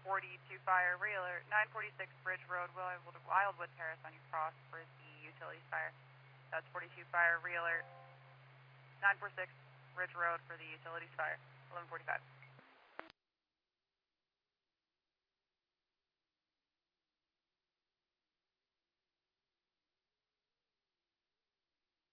42 fire, re-alert, 946 Bridge Road, Wildwood Terrace on your cross for the utilities fire. That's 42 fire, re-alert, 946 Bridge Road for the utilities fire, 1145.